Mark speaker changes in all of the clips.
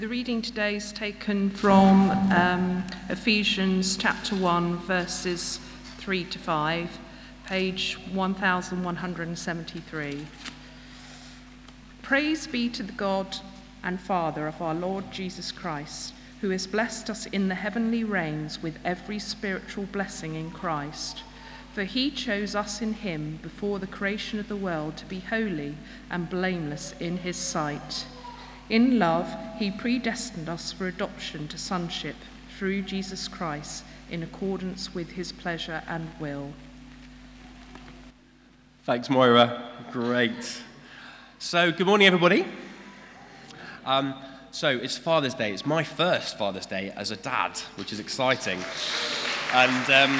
Speaker 1: The reading today is taken from Ephesians chapter 1, verses 3 to 5, page 1173. Praise be to the God and Father of our Lord Jesus Christ, who has blessed us in the heavenly realms with every spiritual blessing in Christ. For he chose us in him before the creation of the world to be holy and blameless in his sight. In love, he predestined us for adoption to sonship through Jesus Christ in accordance with his pleasure and will.
Speaker 2: Thanks, Moira. Great. So, good morning, everybody. So, it's Father's Day. It's my first Father's Day as a dad, which is exciting. And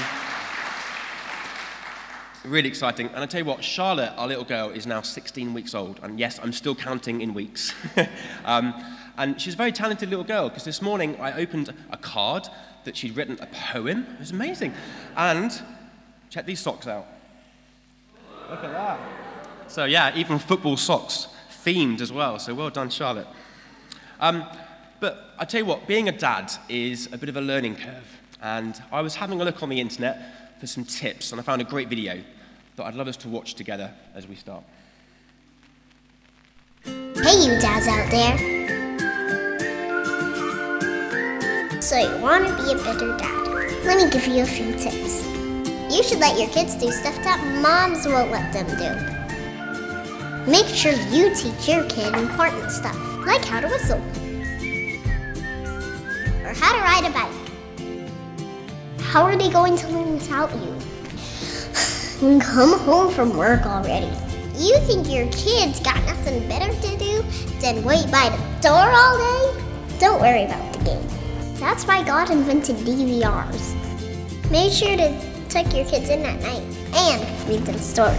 Speaker 2: really exciting. And I tell you what, Charlotte, our little girl, is now 16 weeks old. And yes, I'm still counting in weeks. And she's a very talented little girl, because this morning I opened a card that she'd written a poem. It was amazing. And check these socks out. Look at that. So yeah, even football socks, themed as well. So well done, Charlotte. But I tell you what, being a dad is a bit of a learning curve. And I was having a look on the internet for some tips, and I found a great video that I'd love us to watch together as we start.
Speaker 3: Hey, you dads out there. So you want to be a better dad? Let me give you a few tips. You should let your kids do stuff that moms won't let them do. Make sure you teach your kid important stuff, like how to whistle, or how to ride a bike. How are they going to learn without you? Come home from work already. You think your kids got nothing better to do than wait by the door all day? Don't worry about the game. That's why God invented DVRs. Make sure to tuck your kids in at night and read them stories.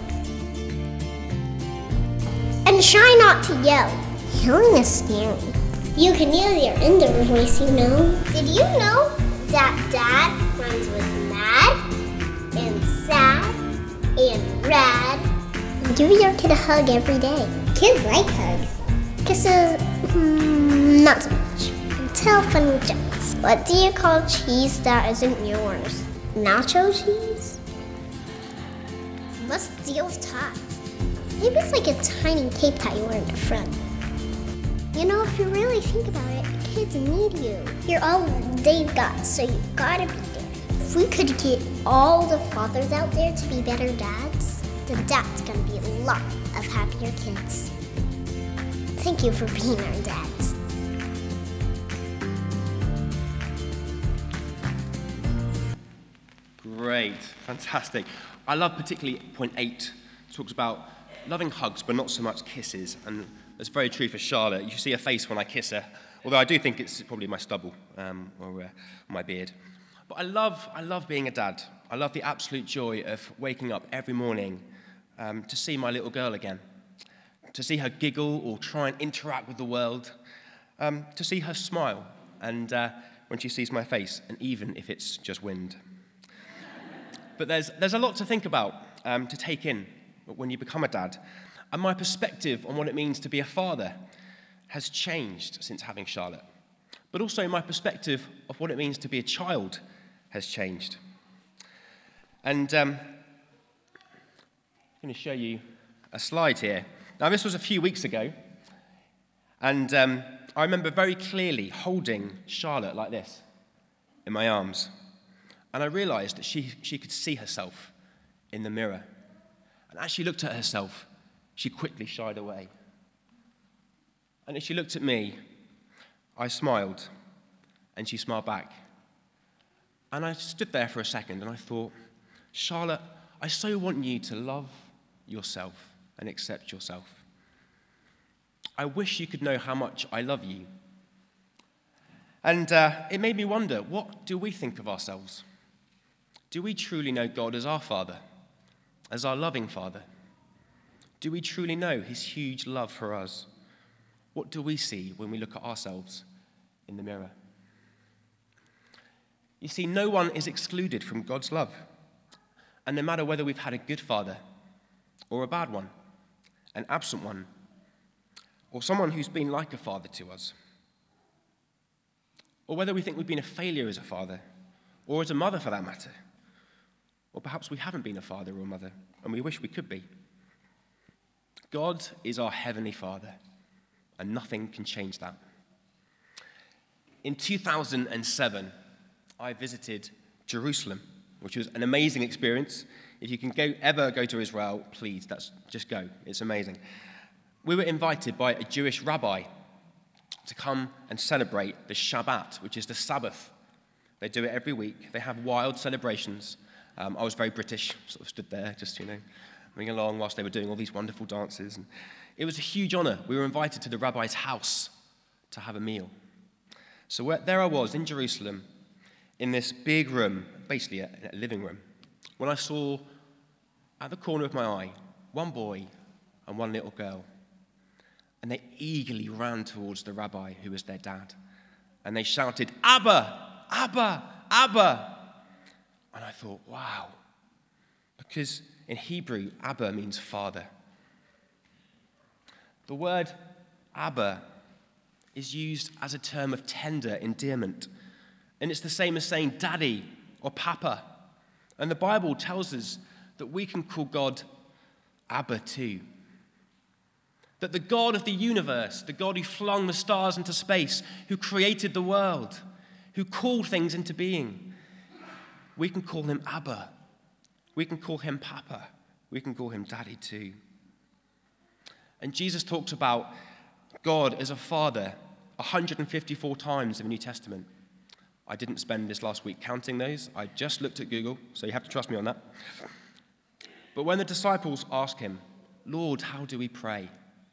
Speaker 3: And try not to yell. Yelling is scary. You can yell your inner voice, you know. Did you know that dad rhymes with mad and sad and rad? And give your kid a hug every day. Kids like hugs. Kisses, not so much. And tell funny jokes. What do you call cheese that isn't yours? Nacho cheese? What's the deal with ties? Maybe it's like a tiny cape that you wear in the front. You know, if you really think about it, kids need you. You're all they've got, so you gotta be there. If we could get all the fathers out there to be better dads, then that's gonna be a lot of happier kids. Thank you for being our dads.
Speaker 2: Great, fantastic. I love particularly point 8. It talks about loving hugs, but not so much kisses. And that's very true for Charlotte. You see her face when I kiss her. Although I do think it's probably my stubble or my beard. But I love being a dad. I love the absolute joy of waking up every morning to see my little girl again. To see her giggle or try and interact with the world. To see her smile and when she sees my face, and even if it's just wind. But there's a lot to think about, to take in when you become a dad. And my perspective on what it means to be a father has changed since having Charlotte. But also my perspective of what it means to be a child has changed. And I'm going to show you a slide here. Now, this was a few weeks ago, and I remember very clearly holding Charlotte like this in my arms. And I realized that she could see herself in the mirror. And as she looked at herself, she quickly shied away. And as she looked at me, I smiled, and she smiled back. And I stood there for a second, and I thought, Charlotte, I so want you to love yourself and accept yourself. I wish you could know how much I love you. And it made me wonder, what do we think of ourselves? Do we truly know God as our Father, as our loving Father? Do we truly know his huge love for us? What do we see when we look at ourselves in the mirror? You see, no one is excluded from God's love. And no matter whether we've had a good father or a bad one, an absent one, or someone who's been like a father to us, or whether we think we've been a failure as a father, or as a mother for that matter. Or perhaps we haven't been a father or mother, and we wish we could be. God is our heavenly Father, and nothing can change that. In 2007, I visited Jerusalem, which was an amazing experience. If you can ever go to Israel, please, just go. It's amazing. We were invited by a Jewish rabbi to come and celebrate the Shabbat, which is the Sabbath. They do it every week. They have wild celebrations. I was very British, sort of stood there, just, moving along whilst they were doing all these wonderful dances. And it was a huge honor. We were invited to the rabbi's house to have a meal. So there I was in Jerusalem, in this big room, basically a living room, when I saw at the corner of my eye one boy and one little girl. And they eagerly ran towards the rabbi, who was their dad. And they shouted, "Abba, Abba, Abba." And I thought, wow. Because in Hebrew, Abba means father. The word Abba is used as a term of tender endearment. And it's the same as saying daddy or papa. And the Bible tells us that we can call God Abba too. That the God of the universe, the God who flung the stars into space, who created the world, who called things into being, we can call him Abba. We can call him Papa. We can call him Daddy too. And Jesus talks about God as a father 154 times in the New Testament. I didn't spend this last week counting those. I just looked at Google, so you have to trust me on that. But when the disciples ask him, "Lord, how do we pray?"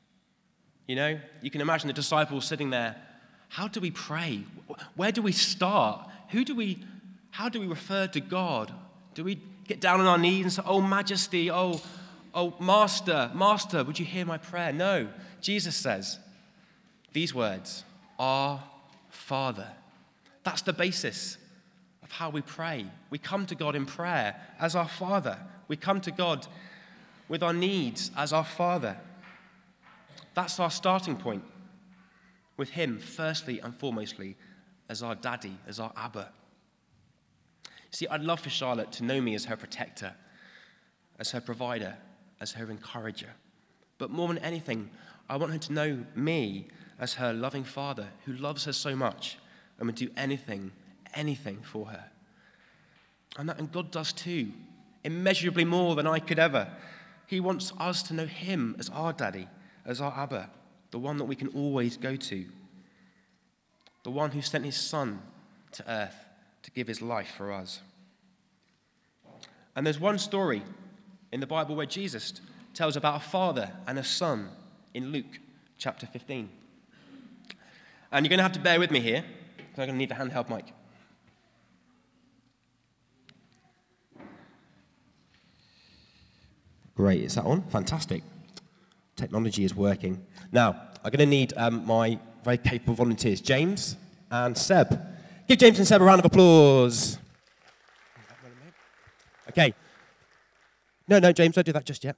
Speaker 2: You can imagine the disciples sitting there. How do we pray? Where do we start? How do we refer to God? Do we get down on our knees and say, "Oh, Majesty, oh, Master, would you hear my prayer?" No. Jesus says these words, "Our Father." That's the basis of how we pray. We come to God in prayer as our Father. We come to God with our needs as our Father. That's our starting point, with him firstly and foremostly as our daddy, as our Abba. See, I'd love for Charlotte to know me as her protector, as her provider, as her encourager. But more than anything, I want her to know me as her loving Father who loves her so much and would do anything for her. And God does too, immeasurably more than I could ever. He wants us to know him as our daddy, as our Abba, the one that we can always go to, the one who sent his Son to earth to give his life for us. And there's one story in the Bible where Jesus tells about a father and a son in Luke chapter 15. And you're going to have to bear with me here, because I'm going to need a handheld mic. Great, is that on? Fantastic. Technology is working. Now, I'm going to need my very capable volunteers, James and Seb. Give James and Seb a round of applause. Okay. No, James, don't do that just yet.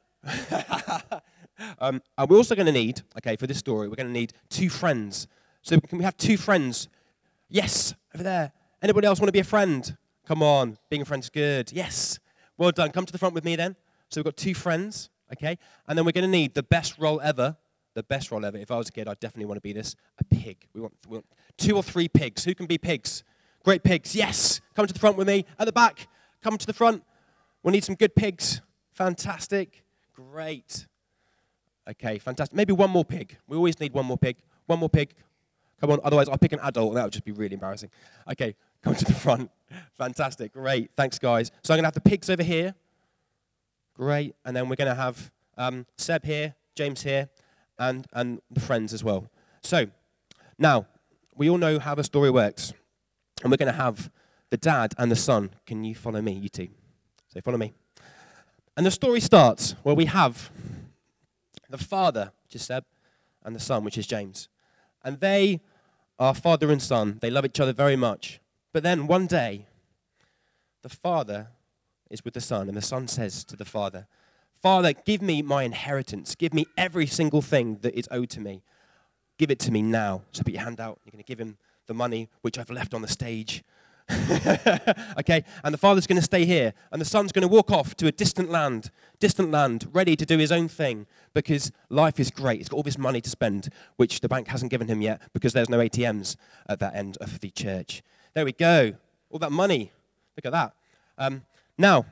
Speaker 2: And we're also going to need, for this story, we're going to need two friends. So can we have two friends? Yes, over there. Anybody else want to be a friend? Come on, being a friend's good. Yes. Well done. Come to the front with me then. So we've got two friends, okay? And then we're going to need the best role ever. The best role ever. If I was a kid, I'd definitely want to be this. A pig. We want 2 or 3 pigs. Who can be pigs? Great pigs. Yes. Come to the front with me. At the back. Come to the front. We'll need some good pigs. Fantastic. Great. Okay, fantastic. Maybe one more pig. We always need one more pig. One more pig. Come on. Otherwise, I'll pick an adult, and that would just be really embarrassing. Okay, come to the front. Fantastic. Great. Thanks, guys. So I'm going to have the pigs over here. Great. And then we're going to have Seb here, James here, and the friends as well. So, now, we all know how the story works. And we're going to have the dad and the son. Can you follow me, you two? So follow me. And the story starts where we have the father, which is Seb, and the son, which is James. And they are father and son. They love each other very much. But then one day, the father is with the son, and the son says to the father, "Father, give me my inheritance. Give me every single thing that is owed to me. Give it to me now." So put your hand out. You're going to give him the money which I've left on the stage. Okay, and the father's going to stay here, and the son's going to walk off to a distant land, ready to do his own thing, because life is great. He's got all this money to spend, which the bank hasn't given him yet, because there's no ATMs at that end of the church. There we go, all that money. Look at that. Now,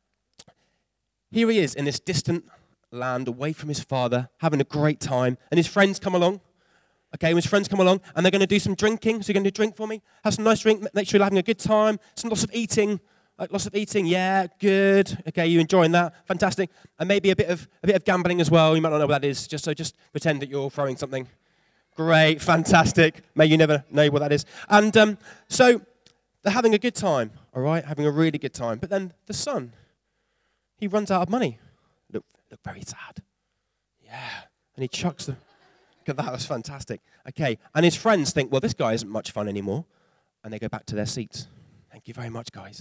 Speaker 2: here he is in this distant land, away from his father, having a great time, and his friends come along. Okay, when his friends come along, and they're going to do some drinking. So you're going to do drink for me? Have some nice drink, make sure you're having a good time. Some lots of eating, yeah, good. Okay, you enjoying that? Fantastic. And maybe a bit of gambling as well. You might not know what that is, so just pretend that you're throwing something. Great, fantastic. May you never know what that is. And so they're having a good time, all right, having a really good time. But then the son, he runs out of money. Look very sad. Yeah, and he chucks the... That was fantastic. Okay, and his friends think, well, this guy isn't much fun anymore, and they go back to their seats. Thank you very much, guys.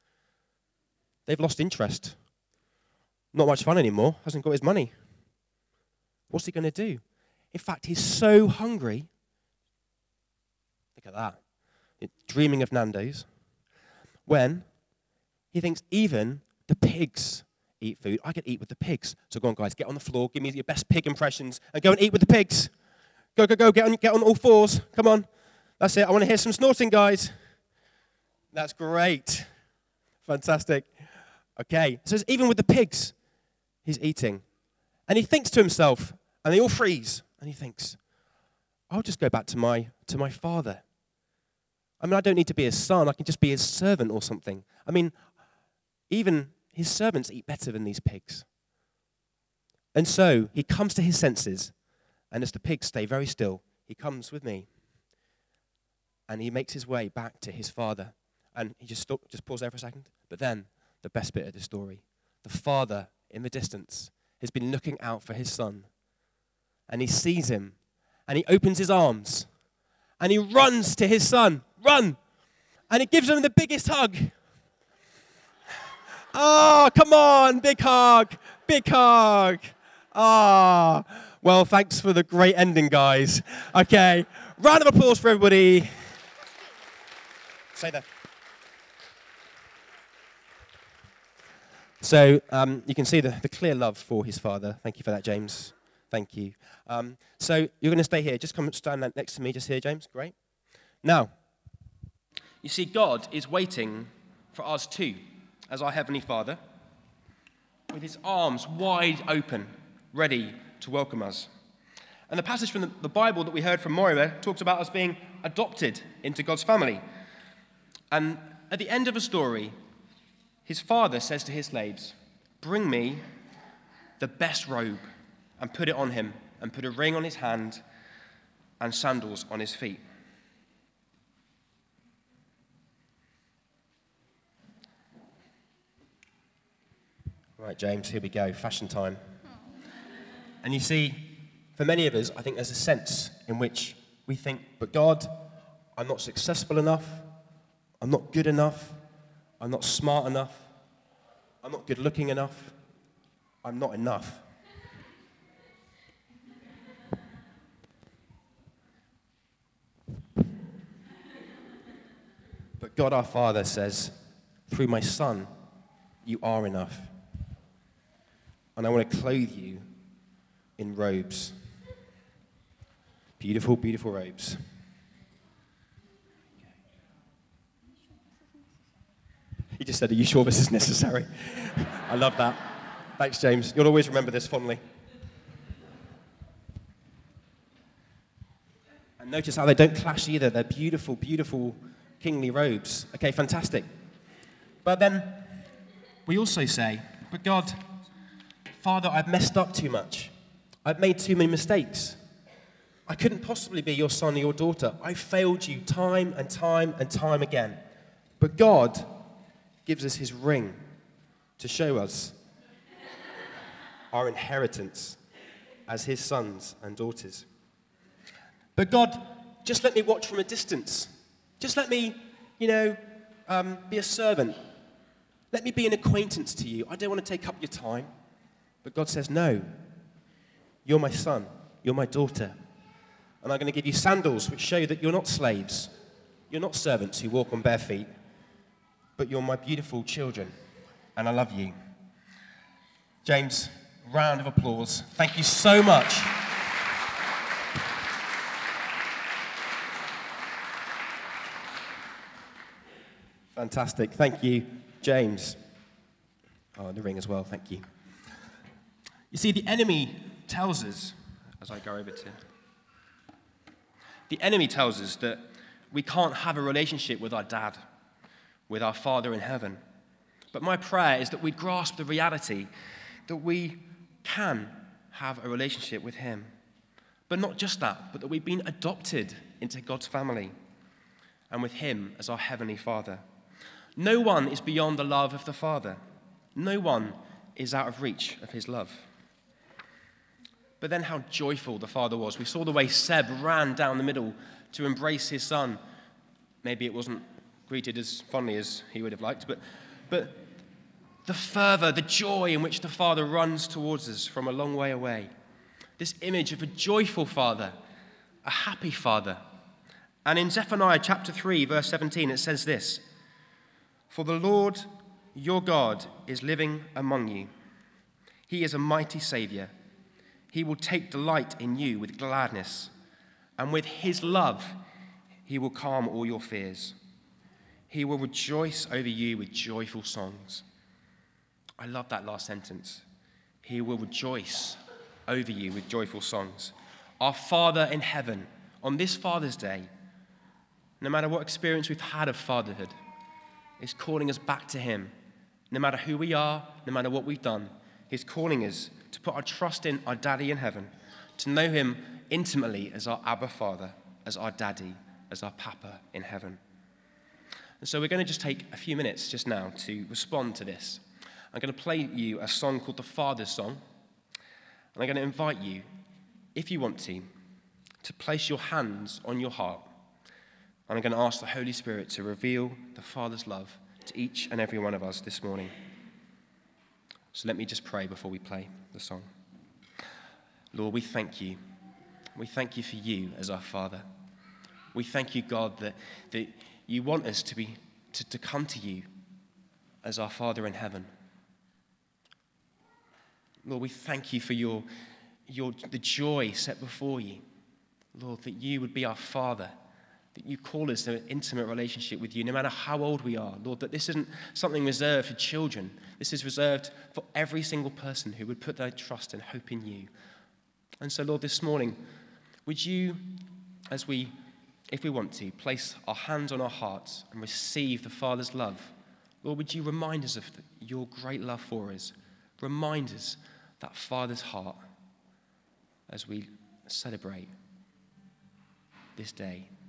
Speaker 2: They've lost interest. Not much fun anymore, hasn't got his money. What's he going to do? In fact, he's so hungry. Look at that. Dreaming of Nando's. When he thinks even the pigs eat food. I could eat with the pigs. So go on, guys, get on the floor, give me your best pig impressions, and go and eat with the pigs. Go, get on all fours. Come on. That's it. I want to hear some snorting, guys. That's great. Fantastic. Okay, so even with the pigs, he's eating. And he thinks to himself, and they all freeze, and he thinks, I'll just go back to my father. I mean, I don't need to be his son. I can just be his servant or something. I mean, even his servants eat better than these pigs. And so he comes to his senses, and as the pigs stay very still, he comes with me, and he makes his way back to his father. And he just pause there for a second. But then, the best bit of the story, the father in the distance has been looking out for his son, and he sees him, and he opens his arms, and he runs to his son, run, and he gives him the biggest hug. Oh, come on, big hug, big hug. Ah, well, thanks for the great ending, guys. Okay, round of applause for everybody. Say that. So you can see the clear love for his father. Thank you for that, James. Thank you. So you're going to stay here. Just come stand next to me, just here, James. Great. Now, you see, God is waiting for us too, as our Heavenly Father, with his arms wide open, ready to welcome us. And the passage from the Bible that we heard from Moira talks about us being adopted into God's family. And at the end of a story, his father says to his slaves, bring me the best robe and put it on him, and put a ring on his hand and sandals on his feet. Right, James, here we go, fashion time. And you see, for many of us, I think there's a sense in which we think, but God, I'm not successful enough, I'm not good enough, I'm not smart enough, I'm not good looking enough, I'm not enough. But God our Father says, through my Son, you are enough. And I want to clothe you in robes. Beautiful, beautiful robes. He just said, are you sure this is necessary? I love that. Thanks, James. You'll always remember this fondly. And notice how they don't clash either. They're beautiful, beautiful kingly robes. Okay, fantastic. But then we also say, but God, Father, I've messed up too much. I've made too many mistakes. I couldn't possibly be your son or your daughter. I failed you time and time and time again. But God gives us his ring to show us our inheritance as his sons and daughters. But God, just let me watch from a distance. Just let me, be a servant. Let me be an acquaintance to you. I don't want to take up your time. But God says, no, you're my son, you're my daughter. And I'm going to give you sandals which show that you're not slaves, You're not servants who walk on bare feet, but you're my beautiful children, and I love you. James, round of applause. Thank you so much. Fantastic. Thank you, James. Oh, the ring as well. Thank you. You see, the enemy tells us, as I go over to, the enemy tells us that we can't have a relationship with our dad, with our Father in heaven. But my prayer is that we grasp the reality that we can have a relationship with him. But not just that, but that we've been adopted into God's family and with him as our heavenly Father. No one is beyond the love of the Father. No one is out of reach of his love. But then how joyful the Father was. We saw the way Seb ran down the middle to embrace his son. Maybe it wasn't greeted as fondly as he would have liked, but the fervour, the joy in which the Father runs towards us from a long way away. This image of a joyful Father, a happy Father. And in Zephaniah chapter 3, verse 17, it says this: "For the Lord your God is living among you. He is a mighty Saviour. He will take delight in you with gladness, and with his love he will calm all your fears. He will rejoice over you with joyful songs." I love that last sentence. He will rejoice over you with joyful songs. Our Father in heaven, on this Father's Day, no matter what experience we've had of fatherhood, is calling us back to him. No matter who we are, no matter what we've done, he's calling us to put our trust in our Daddy in heaven, to know him intimately as our Abba Father, as our Daddy, as our Papa in heaven. And so we're going to just take a few minutes just now to respond to this. I'm going to play you a song called the Father's Song, and I'm going to invite you, if you want to place your hands on your heart, and I'm going to ask the Holy Spirit to reveal the Father's love to each and every one of us this morning. So let me just pray before we play the song. Lord, we thank you. We thank you for you as our Father. We thank you, God, that you want us to come to you as our Father in heaven. Lord, we thank you for the joy set before you. Lord, that you would be our Father, that you call us to an intimate relationship with you, no matter how old we are. Lord, that this isn't something reserved for children. This is reserved for every single person who would put their trust and hope in you. And so, Lord, this morning, would you, if we want to, place our hands on our hearts and receive the Father's love? Lord, would you remind us of your great love for us? Remind us that Father's heart as we celebrate this day.